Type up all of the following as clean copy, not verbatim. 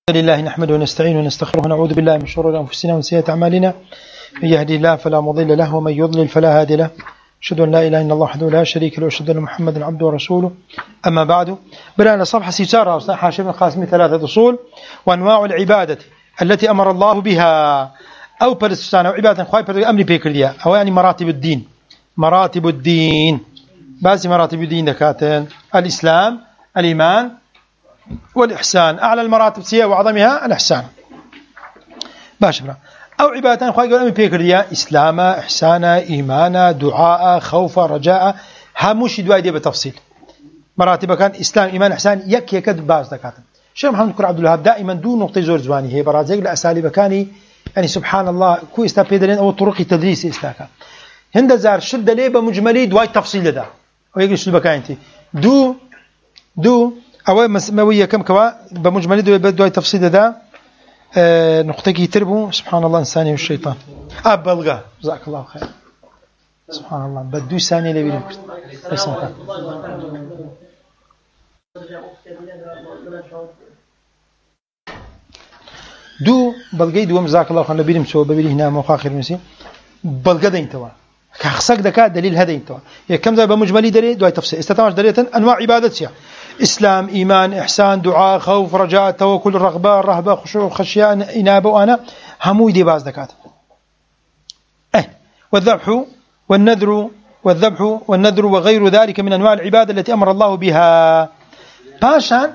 لله نحمده ونستعينه ونستغفره ونعوذ بالله من شرور أنفسنا ومن سيئات أعمالنا من يهدي الله فلا مضل له ومن يضلل فلا هادي له أشهد أن لا إله إلا الله وحده لا شريك له وأشهد أن محمدا عبده ورسوله أما بعد بدأنا صفحة 16 حاشية ابن القاسم 3 أصول وأنواع العبادة التي أمر الله بها أو برستان أو عبادة خواهي أمري بيكرديا أو يعني مراتب الدين بعض مراتب الدين دكاتن الإسلام الإيمان والإحسان أعلى المراتب سيئة وعظمها الإحسان باشا أو عبادة خواهي أمري بيكرديا إسلام إحسان إيمان دعاء خوف رجاء هموش دواء دي بتفصيل مراتب كان إسلام إيمان إحسان يكد بعض دكاتن شيخ محمد كر عبد الوهاب دائما دون نقطة زور زواني هي برازيق لأساليب كاني يعني سبحان الله كو استابيدلين أو طرق تدريس إستاكا هند زار شد ليه بمجملي دواي تفصيل ده ويقول شو بكاينتي دو أو مسوية كم كوا بمجملي دواي تفصيل ده نقطة كي تربو سبحان الله إنساني والشيطان بلغة جزاك الله خير سبحان الله بدو ثانية اللي بينك دو بلغي دو جزاك الله خير نبيل مسوا ببيل هنا مخاخر مسي بلغة دين توا كخسك دكا دليل هذين توا كم زي بمجملي دليل دواي تفصيل استتماش دليل أنواع عبادتها إسلام إيمان إحسان دعاء خوف رجاء توكل رغبة رهبة خشوع خشية إنابة وأنا هموي دي باز دكات والذبح والنذر وغير ذلك من أنواع العبادة التي أمر الله بها باشان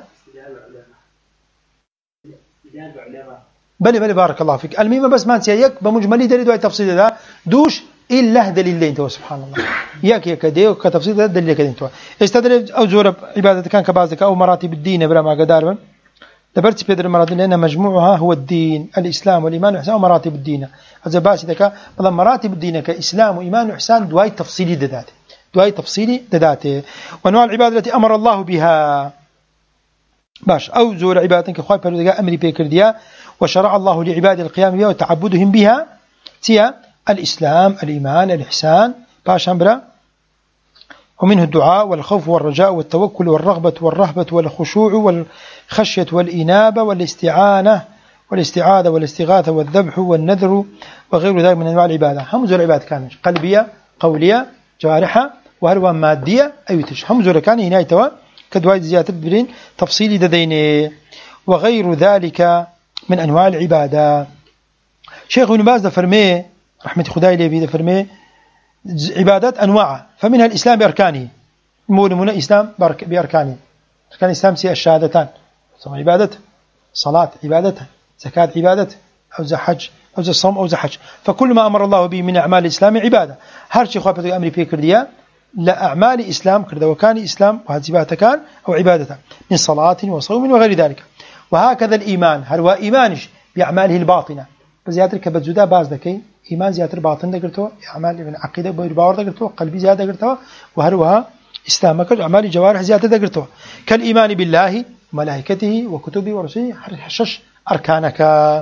بلي بارك الله فيك الميمة بس ما نسيك بمجملي دليل دواي تفصيل ده دوش إلا دليلين تو سبحان الله ياك ديو كتفصيل ده دليل كده تو استدل أو زور عبادة كان كبازك أو مراتب الدين بلا ما قدار دبرت بيدر المراتب لأن مجموعها هو الدين الإسلام والإيمان والإحسان ومراتب الدين هذا باس ذكاء والله مراتب الدين كإسلام وإيمان وإحسان دواي تفصيلي دذاته وأنواع العبادة التي أمر الله بها باش أو زور عبادة كخواي بردقاء أمري بيكرديا وشرع الله لعباد القيام بها وتعبدهم بها تيا الإسلام الإيمان الإحسان باش أمبرا ومنه الدعاء والخوف والرجاء والتوكل والرغبة والرهبة والخشوع والخشية والإنابة والاستعانة والاستعاذة والاستغاثة والذبح والنذر وغير ذلك من أنواع العبادة هم زور العبادة كانت قلبية قولية جارحة وهروا مادية أيوتش هم زور كان هنا يتوا كدواء زيادة الدين تفصيل ددين وغير ذلك من أنواع العبادة شيخ ابن باز فرمي رحمة خداي لي فرمي عبادات أنواع فمنها الإسلام بأركانه من الإسلام بأركانه أركان الإسلام سي الشهادتان عبادة صلاة عبادته زكاة عبادته أو حج أو صوم أو حج فكل ما أمر الله به من أعمال الإسلام عبادة هرشي خوابة أمري في كردية لا أعمال الإسلام كرد وكان إسلام وهذه كان أو عبادته من صلاة وصوم وغير ذلك وهكذا الإيمان هو إيمانش بأعماله الباطنة بزيادة كبتزودا باز دكي إيمان زيادة باطن دقرته أعمال من عقيدة باور دقرته قلبي زيادة دقرته وهروها إسلامك أعمال جوارح زيادة دقرته كالإيمان بالله وملائكته وكتبه ورسله حشش أركانك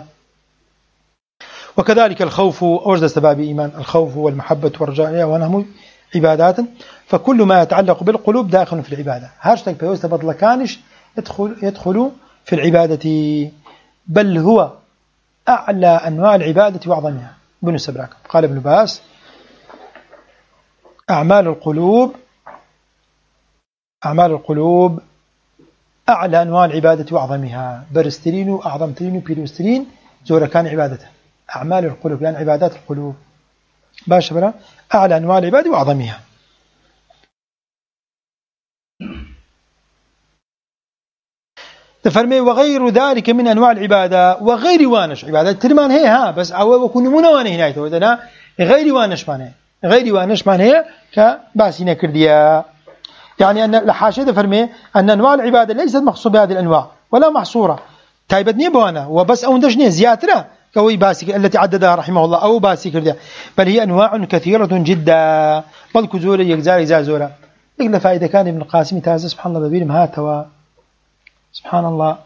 وكذلك الخوف أوجد سباب إيمان الخوف والمحبة والرجاء وأنهم عبادات فكل ما يتعلق بالقلوب داخل في العبادة هاشتاج بيوست بطل كانش يدخل في العبادة بل هو أعلى أنواع العبادة وأعظمها ابن سبراك قال ابن باس أعمال القلوب أعلى أنواع العبادة وأعظمها برسترين وأعظمترين وبيروسترين زور كان عبادته أعمال القلوب يعني عبادات القلوب باش برا أعلى أنواع العبادة وأعظمها تفرمي وغير ذلك من أنواع العبادة وغير وانش عبادة ترمان هي بس أو وكون منوانه هنا يتودنا غير وانش معناه كباسينا كرديا يعني أن الحاشية تفرمي أن أنواع العبادة ليست مخصوصة بهذه الأنواع ولا محصورة تايبتني بوانا وبس أوندشني زيادة كوي باسي التي عددها رحمه الله أو باسي كرديا بل هي أنواع كثيرة جدا بل كزورة يجزار زورة لكن فائدة كان ابن القاسم تازه سبحان الله ببيرم هاتوا سبحان الله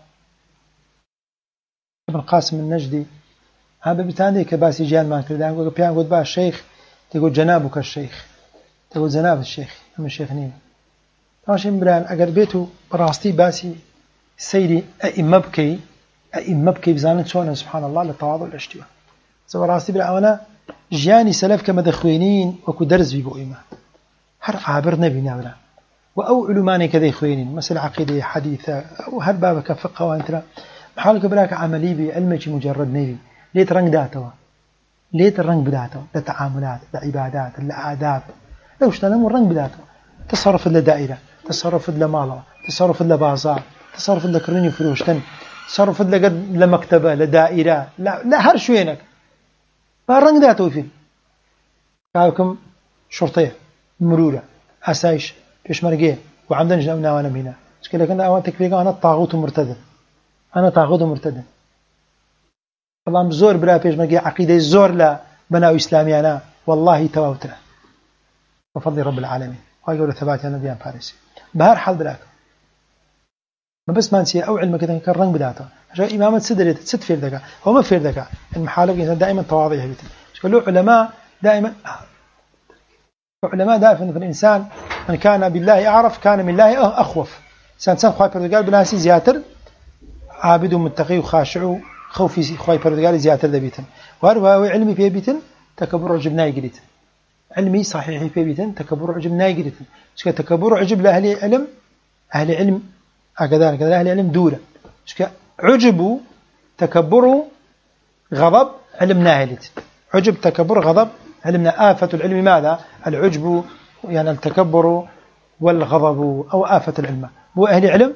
ابن القاسم النجدي هذا بتاني كباسي جان ما كردان يقول بيان قد با الشيخ تقول جنابك الشيخ تقول زناب الشيخ هم الشيخ نين ماشي بران اگر بيتو براستي باسي سيدي ائمه بكي ئەئیمە بکەی بزانن چۆنە سبحان الله لە تەواضع لە شتیوە زەوەڕاستی برا ئەوەنە ژیانی سەلەف کە مەدەخوێنین وەکو دەرزی بۆ ئێمە هەر عابر نەبی ناورا و ئەو علومانێک کە دەیخوێنین مەسەل عەقیدەی حەدیثە و هەر بابەکە فقه وانترا محاڵکە براکە عملی بی علمێکی مجرد نەبی لێت ڕەنگ داتەوە لێت ڕەنگ بداتەوە لە تەعاملات لە عیبادات لە ئاداب لەو شتانە ڕەنگ بداتەوە تصرفت لە دائرە تصرفت لە ماڵەوە تصرفت لە بازار تصرفت لە کڕینی و فرۆشتن تصرفت لە مەکتەبە لە دائرە لە هەر شوێنێک با ڕەنگ داتەوە فیلم کاکم شرطەیە مرورە ئاسایش پێشمەرگەیە و عەمدەن ئەو ناوانە بینە چکەلەکەن ئەوان تەکفیرەکە ئەنە تاغوت و مرتەدن ئەنە تاغوت و مرتەدن بەڵام زۆر برا پێشمەرگەی عەقیدەی زۆر لە بەناو ئیسلامیانە واللهی تەواوترە بەفەضلی رب العالمین خی گەورە ثەباتیان نەبیان پارێسی بەهەر حاڵ براکە مەبەستمان چییە ئەو علمەکە کە ڕەنگ بداتەوە هەژا ئیمامەت چ دەرێت چت فێر دەکات ئەومە فێر دەکات المحالك إنسان دائما تواضع هبيت لو علماء دائما دافن في الإنسان من كان بالله أعرف كان من الله أخوف إنسان خواهي پروردگار بناسي زياتر عابد ومتقي وخاشع خوفي خواهي پروردگار زياتر دبيتن وهو علمي في بيتن تكبر عجب نايقريت علمي صحيح في بيتن تكبر عجب نايقريت شكا تكبر عجب لأهل علم أهل علم كذلك أهل علم دورة شكا عجبوا تكبروا غضب علم ناهلت عجب تكبر غضب علمنا آفة العلم ماذا العجب يعني التكبر والغضب أو آفة العلم بو أهل علم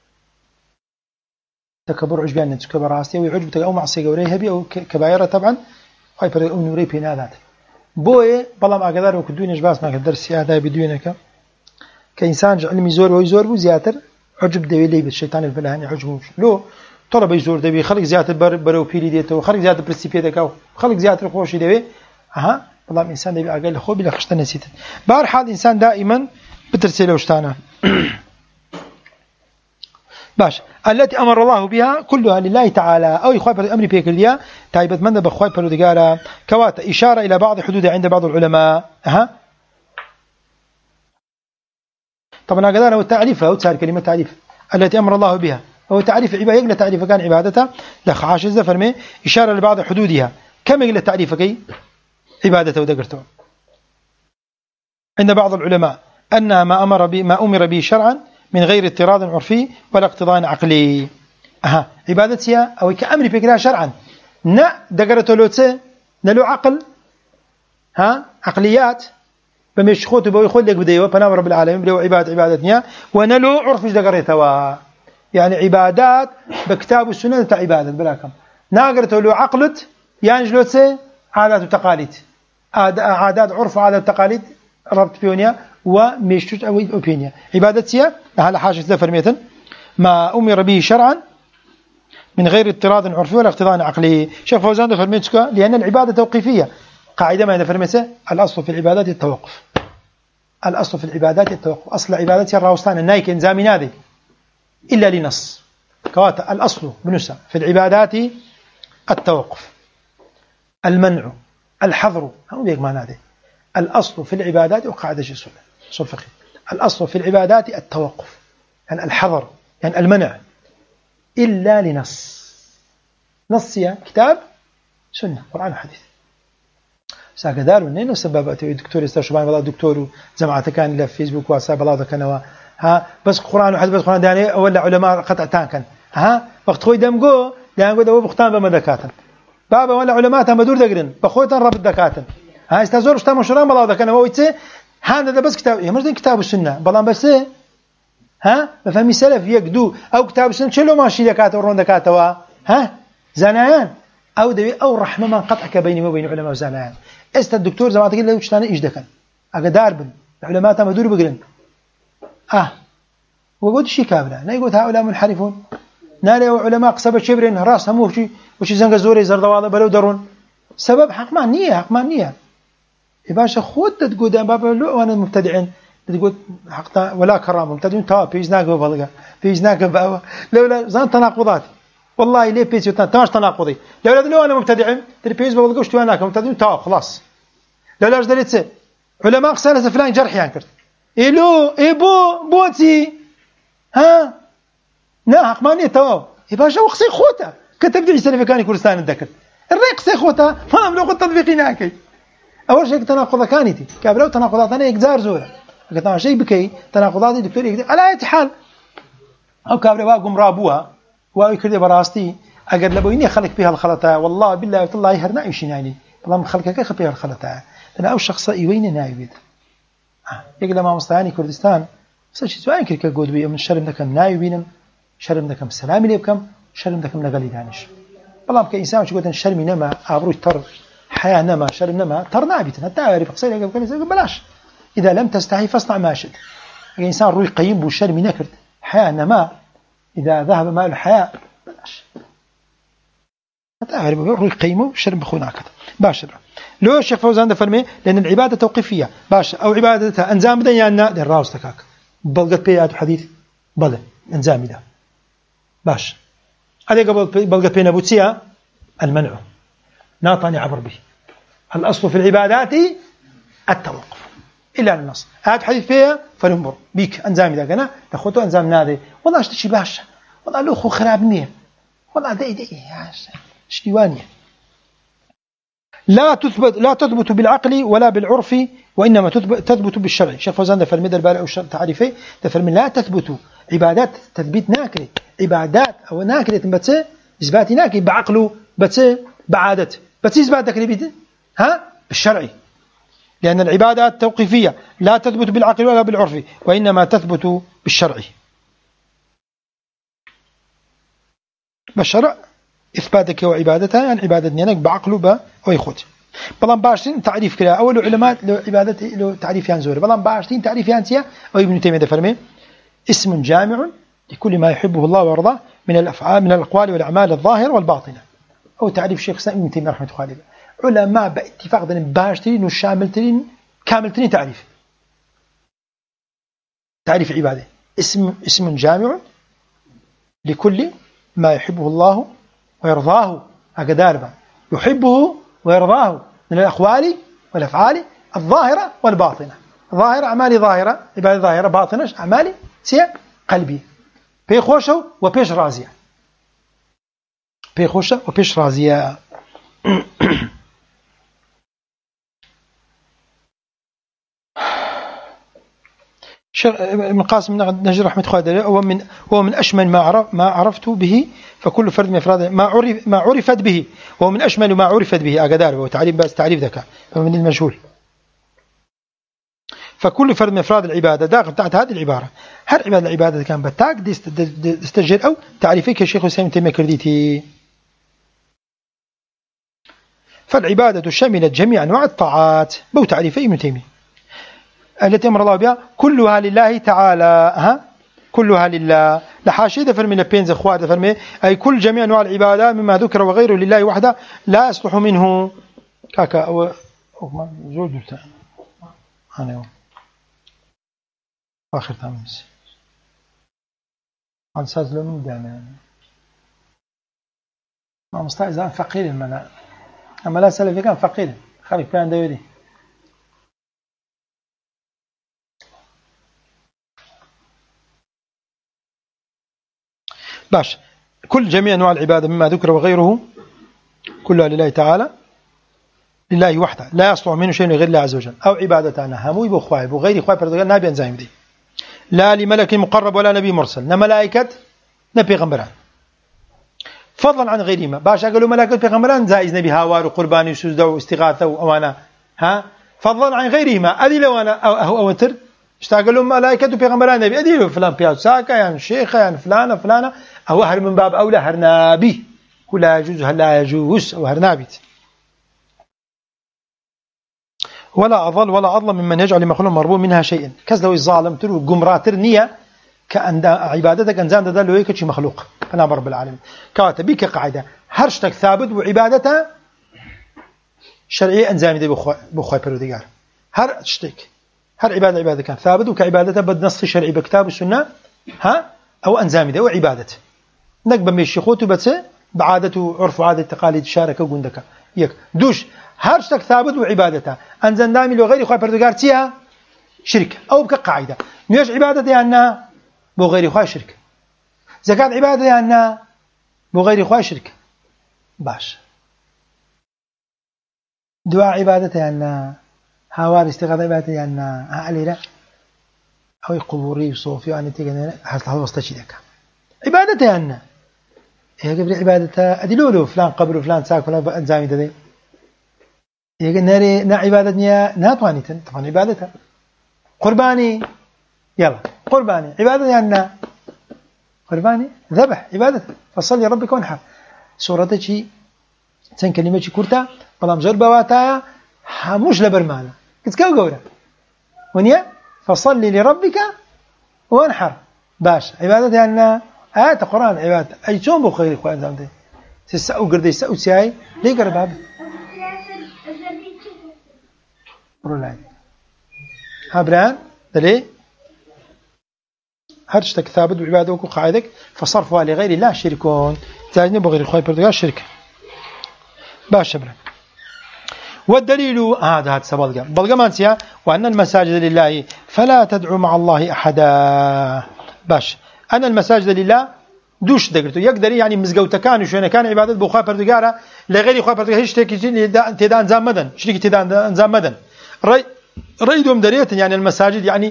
تكبر عجبان نتسكب راسي وعجب أو معصية وريها بي أو كبائرة طبعا هاي أو نوري بينا ذات بوي بلا ما قدر وكدون إجباس ما قدر سيادة بدونك كإنسان علمي زور ويزور وزياتر عجب دوي لي بالشيطان الفلاني عجبه لو طلب يزور دبي خلق زيادة برو بيري ديته وخلق زيادة برسيبي دكاو خلق زيادة خوشي دبي والله إنسان دبي أقل خوب إلى خشتنا نسيت بار حال إنسان دائما بترسل وشتانا باش التي أمر الله بها كلها لله تعالى أو يخوي أمر بيك ليا تايبت من بخوي برودجارا كوات إشارة إلى بعض حدود عند بعض العلماء طبعا قدر هو التعريف أو تسار كلمة تعريف التي أمر الله بها هو تعريف عبادة يقل تعريف كان عبادته لخ فرمي إشارة لبعض حدودها كم يقل تعريفك عبادته ودقرته عند بعض العلماء أن ما أمر به شرعا من غير اضطراد عرفي ولا اقتضاء عقلي عبادتها أو كأمر فكرها شرعا نا دقرته لوتسه نلو عقل عقليات بمش خوت بيخود لك بديوه فنام رب العالمين بلو عبادتنا ونلو عرف دقرته يعني عبادات بكتاب السنة تاع عبادة بلاكم ناقرته له عقلت يعني جلوتسه عادات وتقاليد عادات عرف وعادات وتقاليد ربط بيونيا ومشتوت أو أوبينيا عبادتها على حاجة فرمية ما أمر به شرعا من غير اضطراد عرفي ولا اقتضاء عقلي شيخ فوزان فرميتك لأن العبادة توقيفية قاعدة ما فرميته الأصل في العبادات التوقف الأصل في العبادات التوقف أصل عبادتها الراوستان النايك انزامي هذه إلا لنص كواتا الأصل بنسى في العبادات التوقف المنع الحظر هم بيك ما نادي الأصل في العبادات وقاعدة جسول فقه الأصل في العبادات التوقف يعني الحظر يعني المنع إلا لنص نصية كتاب سنة قرآن وحديث ساكدار ونين وسبب دكتور استشبان والله دكتور جماعة كان له فيسبوك واتساب الله كانوا بس قرآن وحديث بس قرآن داني ولا علماء قطعتان كان وقت خوي دمجو ده بختان بمدكاتن بابا ولا علماء تمدور دقرن بخويتن رب الدكاتن استازور شتا مشران بلا كان هو يتي هذا بس كتاب يمرد كتاب السنة بلان بس بفهمي سلف يقدو أو كتاب السنة شلو ماشي دكاتة ورون دكاتة زنايان أو دوي أو رحمة من قطعك بيني وبين علماء وزنايان الدكتور زي ما تقول له شتاني إيش دكان أقدار بن العلماء تمدور بقرن وقلت شيء كاملة لا يقول هؤلاء منحرفون نالي علماء قصبة شبرين راس هموه وشي زنق زوري زردواضة بلو درون سبب حق ما نية باشا خود تقول ده بابا لو أنا مبتدعين تقول حقنا ولا كرامة مبتدعين توا بيجناك ببلغة بيجناك بابا لولا زان تناقضات والله ليه بيجي تماش تناقضي لو أنا مبتدعين تري بيج ببلغة وش تواناك مبتدعين توا خلاص لولا جدلت علماء قسالة فلان جرح ينكر إلو بوتي نا حق ما نية توا باشا وقصي خوته كتبدي سلفي كان كردستان الذكر الريق سيخوتها ما لو قد تطبيقي ناكي أول شيء تناقض كانتي كابلو تناقضات أنا يجزار زورة قلت شيء بكي تناقضات دكتور يقدر على أي حال أو كابلو واقوم رابوها ويكردي براستي أجر لبويني خلق فيها الخلطة والله بالله الله يهرنا يمشي يعني والله من خلقك خلق فيها الخلطة أنا أول شخص يوين نايبيد يقول ما مستعاني كردستان سأشي سواء كرك جود بي من شرم ذكم نايبينم شرم ذكم سلامي ليبكم شرم ذكم نقلي دانش والله كإنسان شو قلت شرمي نما عبرو تر حياة نما شرم نما تر نابتنا تعرف قصير يقول بلاش إذا لم تستحي فاصنع ما شئت الإنسان روي قيم بالشرم نكرت حياة نما إذا ذهب ماء الحياة بلاش تعرف روي قيمه شرم بخونا كذا باشر لو الشيخ فوزان ده فرمي لأن العبادة توقيفية باش أو عبادتها أنزام بدن يانا ده الراوس تكاك بلغت بيات حديث بلى أنزام ده باش هذا قبل بلغت بينا بوتسيا المنع ناطني عبر به الأصل في العبادات التوقف إلا النص هذا حديث فيها فننظر بيك أنزام ده كنا تاخذه أنزام نادي والله اشتشي باشا والله له خو خراب نية والله دي شتيوانية لا تثبت بالعقل ولا بالعرف وإنما تثبت بالشرع شيخ فوزان ده فرمي ده البارع تعريفي ده فرمي لا تثبت عبادات تثبيت ناكري عبادات أو ناكري بس إثبات ناكري بعقله بس بعادة بس إثبات ناكري بالشرعي لأن العبادات توقيفية لا تثبت بالعقل ولا بالعرف وإنما تثبت بالشرع بالشرع إثباتك وعبادتها يعني عبادة نيانك بعقله ويخوت بلان باشتين تعريف كلا أول علماء لو عبادة لو تعريف ينزور بلان باشتين تعريف ينسيا أو ابن تيمية فرمي اسم جامع لكل ما يحبه الله ويرضاه من الأفعال من الأقوال والأعمال الظاهرة والباطنة أو تعريف شيخ سائم ابن تيمية رحمة الله عليه علماء باتفاق باشتين وشاملتين كاملتين تعريف عبادة اسم جامع لكل ما يحبه الله ويرضاه أقداربا يحبه ويرضاه من الأقوال والأفعال الظاهرة والباطنة ظاهرة أعمال ظاهرة عبادة ظاهرة باطنة أعمال سيا قلبي بيخوشه وبيش رازية بيخوشه وبيش رازية ابن قاسم نجر رحمة الله هو من أشمل ما عرفت به فكل فرد من أفراد ما عرفت به هو من أشمل ما عرفت به أقدار وتعريف بس تعريف ذكاء من المجهول فكل فرد من أفراد العبادة داخل تحت هذه العبارة هل عبادة العبادة كان بتاك دستجر أو تعريفك يا شيخ حسين تيمية كرديتي فالعبادة شملت جميع أنواع الطاعات بو تعريفي ابن تيمية التي أمر الله بها كلها لله تعالى كلها لله لحاشي دفر من البينز أخوات دفر من أي كل جميع أنواع العبادة مما ذكر وغيره لله وحده لا يصلح منه كاكا أو زول دلتا أنا آخر تامس عن ساز لون دانا ما مستعزان فقير المنع أما لا سلفي كان فقير خليك بيان داودي باش كل جميع أنواع العبادة مما ذكر وغيره كلها لله تعالى لله وحده لا يصلح منه شيء غير الله عز وجل أو عبادتنا هموي بخواهب وغير خواهب فردقال نبي أنزايم دي لا لملك مقرب ولا نبي مرسل نملائكة نبي غمبران فضلا عن غيرهما باش قالوا ملائكة بيغمبران زائز نبي هاوار وقربان وسجد واستغاثة وأوانا فضلا عن غيرهما أدي لو أنا أو أنتر اشتاقلوا ملائكة بيغمبران نبي أدي له فلان بيات ساكا يعني شيخة يعني فلانة أو هر من باب أولى هرنابي ولا يجوز هلا يجوز أو هرنابيت ولا أضل ولا أظلم ممن يجعل مخلوق مربوط منها شيئا كذا لو الظالم ترو جمراتر نية كأن عبادتك أنزان ده لو يكشي مخلوق أنا رب العالمين كاتبك قاعدة هرشتك ثابت وعبادتها شرعية أنزامي دي بخواي بروديجار هرشتك هر عبادة كان ثابت وكعبادته بدنص شرعي بكتاب السنة أو أنزامي دي وعبادة نقبل ميشي خوتو بس بعادته وعرف وعادة تقاليد شاركة وقندك يك دوش هرشتك ثابت وعبادتها أنزان دامي لو غير خواي بروديجار تيها شركة أو بكقاعدة نيش عبادتي أنها بغير خواي شركة زكاة عبادتي أنها بغير خواي شركة باش دعاء عبادته أن هوار استغاثة عبادته أن علينا أو قبوري وصوفي وأن تيجي حصل هذا وستشيدك عبادته أن هي قبل عبادته أدلوله فلان قبر فلان ساك ولا أنزامي ده هي ناري نا عبادتني ناتواني طبعا عبادته قرباني يلا قرباني عبادتي أن قرباني ذبح عبادته فصل لربك وانحر سورة شيء سن كلمة شيء كرتا بلام زور بواتايا حموش لبرمانة كتكاو قورا ونيا فصل لربك وانحر باش عبادتي أن آيات القرآن عبادة أي توم بخير إخوان زمدي تسأو قردي تسأو سياي ليه قرب هذا رولاي هابران دلي هرشتك ثابت بعبادك وقاعدك فصرفها لغير الله شركون تاجني بغير إخوان بردقاء شركة باش شبرا والدليل هذا سبلغا بلغا مانسيا وأن المساجد لله فلا تدعو مع الله أحدا باش أن المساجد لله دوش دقرتو يقدر يعني مزقوت كان وشو كان عبادة بخوا بردقارة لغير إخوان بردقاء هيش تيجي تدان زام مدن شريك تدان زام مدن ريدهم دريت يعني المساجد يعني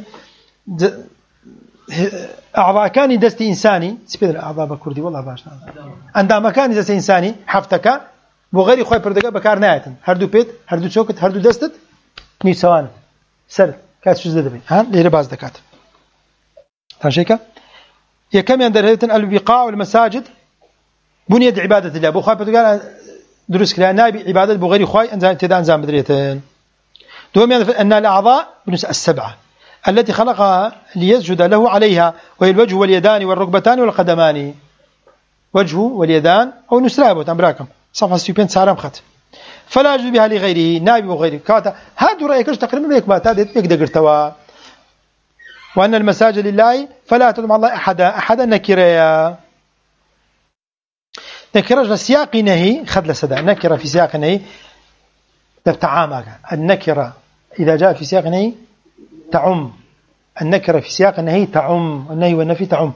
أعضاء كان دست إنساني سبيل أعضاء بكردي والله باش عندما كان دست إنساني حفتك بغير خوي بردقة بكار نايتن هردو بيت هردو شوكت هردو دستت نيسوان سر كات شو زده بين ها ليه باز دكات تاشيكا يا كم يندرهتن البقاع والمساجد بنيت عبادة الله بخوي بردقة دروس كلا نابي عبادة بغير خوي أنزام تدا أنزام بدريتن دوم أن الأعضاء بنس السبعة التي خلقها ليسجد له عليها وهي الوجه واليدان والركبتان والقدمان وجهه واليدان أو نسرابه تنبراكم صفحة سيبين سارم خط فلا يجوز بها لغيره نائب وغيره كاتا هادو رأيك تقريبا بيك ما تادت يقدر توا وأن المساجد لله فلا تدعو مع الله أحدا نكرة نكرة سياق نهي خذ لسدا نكرة في سياق نهي تتعامل النكرة إذا جاء في سياق نهي تعم النكرة في سياق النهي تعم النهي والنفي تعم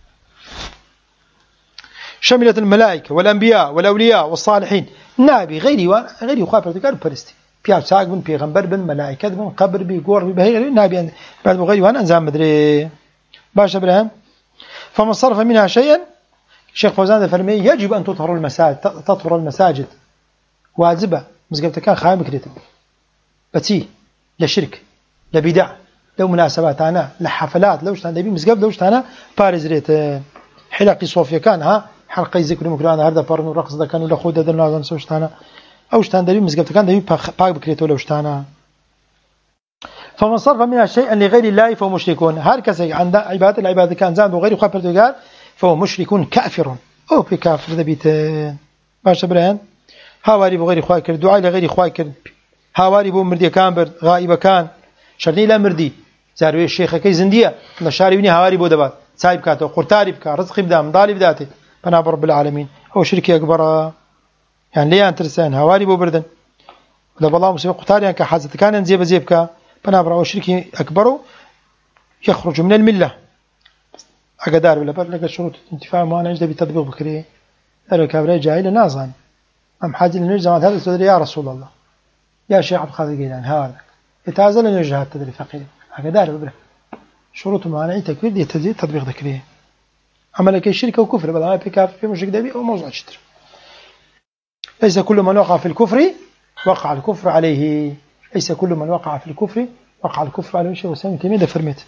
شملت الملائكة والأنبياء والأولياء والصالحين نابي غيري وخافر تقال برستي بيا ساق بن بيغمبر بن ملائكة بن قبر بيقور بهي نابي بعد غيري وأنا أنزام مدري باش إبراهيم فمن صرف منها شيئا الشيخ فوزان فرمي يجب أن تطهر المساجد واجبة مزقبت كان خايم كريتم بتي لشرك لبدع لو مناسبات أنا لحفلات لوش تانا دبي مزقب لوش تانا بارز ريت حلقي صوفيا كان ها حلقي ذكر مكران هذا بارنو رقص ده كانوا لخود هذا الناس سوش تانا أوش تانا دبي مزقب كان دبي باق بكريتو لوش تانا فمن صرف منها شيئا لغير الله فهو مشركون هركز عند عبادة العبادة كان زاد وغير خبر تقال فهو مشركون كافر أو بكافر ذبيت باش برهن هاواري بغير خواكر دعاء لغير خواكر هاواري بو مردي كامبر غائب كان شرني لا مردي زاروي الشيخ كي زندية نشاري بني هاواري بو دبات سايب كاتو قرطاري بكا رزق بدام ضالي بداته بنا رب العالمين هو شركي أكبر يعني ليه أنترسان هاواري بو بردن وده بالله مسيب قرطاري كحازة كان زيب كا بنا هو شركي أكبر يخرج من الملة أقدار ولا بر لك شروط انتفاع معنا يجب بتطبيق بكري قالوا كابري جاهل نازان أم حاجة لنرجع هذا السؤال يا رسول الله يا شيخ عبد القادر الجيلاني هذا يتعزل أن يرجع التدري فقير أقدار ببره شروط معنا تكفير دي تزيد تطبيق ذكريه أما لك الشركة وكفر بل أنا في كافر في مشرك دبي أو موضوع شتر ليس كل من وقع في الكفر وقع الكفر عليه ليس كل من وقع في الكفر وقع الكفر عليه شيء وسامي تيمية فرمت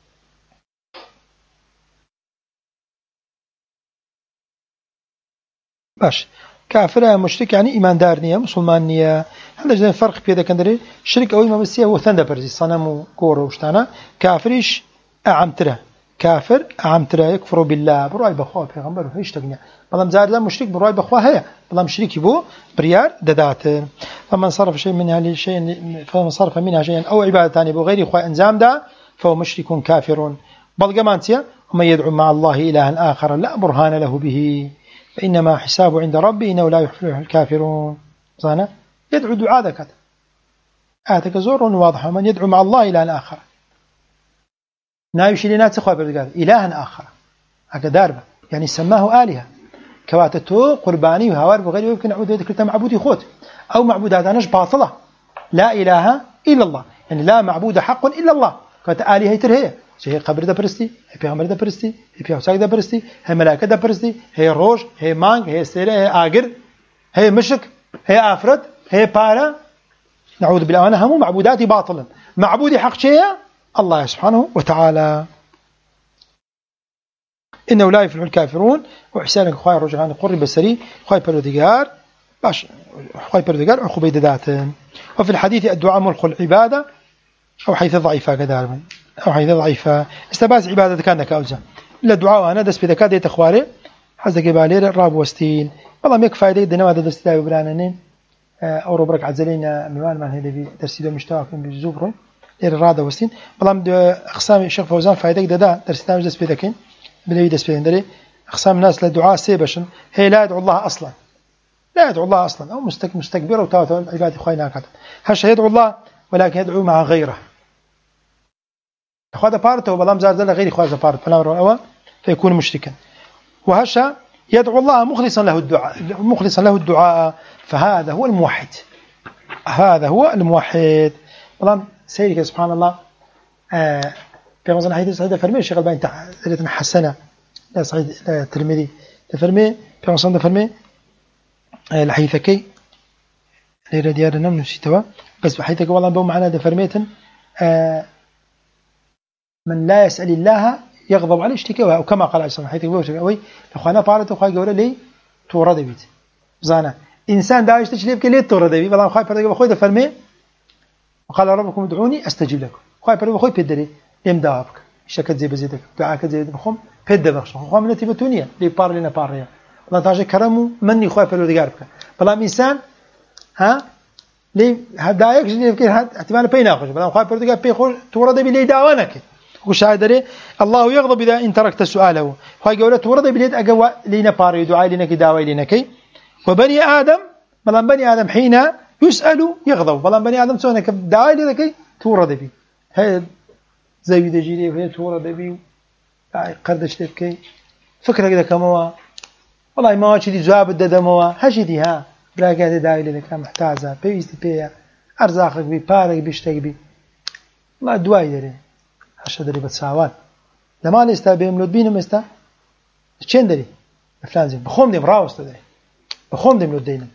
باش كافر مشرك يعني إيمان دار نية مسلمان نية هذا جدا فرق في هذا كندري شرك أو إمام السيا هو ثندا برزي صنم وكور وشتانا كافرش أعمتره كافر أعمتره يكفر بالله برأي بخواه بيغمبر وهيش تقنع بلام زاد لا مشرك برأي بخواه هي بلام شريك يبو بريار ددات فمن صرف شيء منها شيء فمن صرف منها شيئا أو عبادة ثانية بغير إخوة أنزام دا فهو مشرك كافر بل قمانتيا ومن يدعو مع الله إلها آخر لا برهان له به فإنما حسابه عند ربي إنه لا يفلح الكافرون صانا يدعو دعاء ذكت آتك زور واضحة من يدعو مع الله إلها آخر نايش لنا تخوى بالقال إلها آخر هكذا داربة يعني سماه آلهة كواتتو قرباني وهوار بغير يمكن نعبد ذكرت معبودي خوت أو معبودات أناش باطلة لا إله إلا الله يعني لا معبود حق إلا الله كانت آلهة ترهي هي قبر ده برستي هي بيغمبر ده برستي هي بيوساق ده برستي هي ملائكة ده برستي هي روش هي مانج هي سيرة هي آجر هي مشك هي آفرد هي بارا نعوذ بالله أنا هم معبوداتي باطلا معبودي حق شيء الله سبحانه وتعالى إنه لا يفلح الكافرون وإحسانك خواهي رجعان قرب السري خواهي بردقار باش خواهي بردقار عقوبة ذات وفي الحديث الدعاء ملق العبادة أو حيث ضعيفة كذا أو حيث ضعيفة استباز عبادة كانك أوزا إلا الدعاء أنا دس بذكاء دي تخواري حزك بالير الراب وستين والله ما يكفى يدي دنوا هذا دس تلاوي برانين أو ربرك عزلينا ميوان من هذا في درسي مشتاق بالزبر لير الرادة وستين والله أقسام الشيخ فوزان فايدك دا درسي تلاوي دس بذكين بلوي دس بذكين أقسام الناس للدعاء سيبشن هي لا يدعو الله أصلا لا يدعو الله أصلا أو مستكبر وتاوت عبادي خوينا كذا هش يدعو الله ولكن يدعو مع غيره أخذ بارته وبلام زار غير أخذ بارت فلا رأوا فيكون مشركا وهشا يدعو الله مخلصا له الدعاء فهذا هو الموحد هذا هو الموحد بلام سيدك سبحان الله في مصنع حديث سعيد فرمي الشيخ الباني ثلاثة حسنة لا سعيد الترمذي فرمي في مصنع فرمي الحيثكي غير ديارنا من سيتوا بس بحيثك والله بو معنا ده فرميتن من لا يسأل الله يغضب عليه اشتكوا وكما قال عليه الصلاة والسلام حيث يقول شكوي أخوانا بارت أخوي قوله لي تورد بيت زانا إنسان داعش تشليف كلي تورد بيت والله أخوي بارت أخوي ده فرمي وقال ربكم ادعوني أستجيب لكم أخوي بارت أخوي بدري يم دعابك شكت زي بزيدك دعاك زي بخم بد بخش أخوي من تبتونيا لي بار لنا باريا والله تاجي كرمه مني أخوي بارت دقاربك والله إنسان ها لي هدايك جديد كده احتمال بيناقش بلا أخوي بارت دقار بيخور تورد بيت لي دعوانك وشاهد الله يغضب إذا إن تركت سؤاله خاي قولت ورد بليد أجوا لنا باري دعاء لنا كدعوة لنا كي وبني آدم بلان بني آدم حين يسأل يغضب بلان بني آدم سونا كدعاء لنا كي تورد بي هاي زي دجيلي وهي تورد بي قردش تبكي فكرة كده كموا والله ما شدي جواب الدموا هشدي ها بلا قاعد دعاء لنا كم محتاجة بيست بيا أرزاقك بي بارك بيشتاق بي الله دعاء يدري هشة دري بتساوان لما لسه بيملود بينهم استا تشين دري فلان زين بخوم ديم راوست دري بخوم ديم لود دينم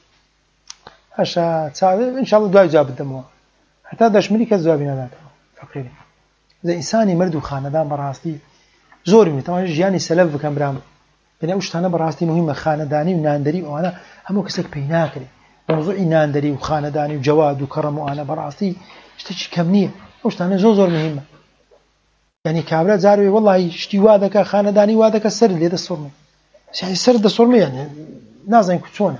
هشة تساوي إن شاء الله دعاء جاب الدموع حتى داش ملك الزوابين هذا فقيري إذا إنساني مرد وخاندان براستي زوري من طبعا جياني سلف كان برام بنا وش أنا براستي مهمة خانداني وناندري وأنا هم كسك بيناكري موضوعي ناندري وخانداني وجواد وكرم وأنا براستي اشتكي كمنية وش أنا زور مهمة يعني كابرا زاروي والله اشتي وادك خانداني وادك السر اللي ده الصرمي يعني السر ده الصرمي يعني نازن كتشونه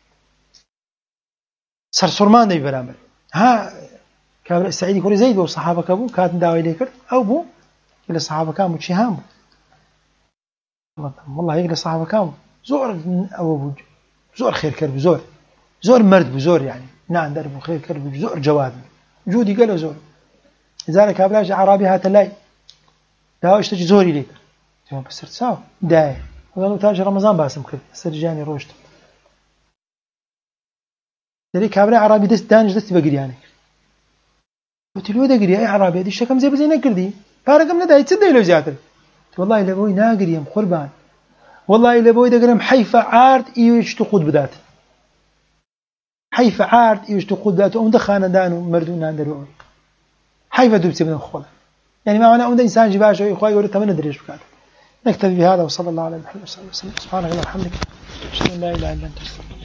سر صرمان ده برامبر ها كابرا السعيد يقول زيد والصحابة كابو كات داوي ليكر أو بو إلى الصحابة كانوا تشهام والله يقول الصحابة كانوا زور أو بو زور خير كرب زور مرد بزور يعني نعم درب خير كرب زور جواد جودي قالوا زور لذلك كابرا عربي هات اللاي لا اشتجي زوري ليك تمام بس تساو داي والله تاج رمضان باسم كل سرجاني روشت دري كابرا عربي دست دانج دست بقري يعني قلت له دقري اي عربي هذه الشكم زي بزين كردي بارقم نداي تصدق له زياتر والله الا بوي ناقري ام قربان والله الا بوي دقرم حيفا عارض ايش تقود بدات حيفا عارض ايش تقود بدات ام دخانه دانو مردون اندرو حيفا دوبتي من الخوله يعني ما معنى أن إنسان جباش وإخوائي يقول تمنى دريش بكاته نكتفي بهذا وصلى الله على محمد وسلم سبحانك اللهم وبحمدك أشهد أن لا إله إلا أنت أستغفرك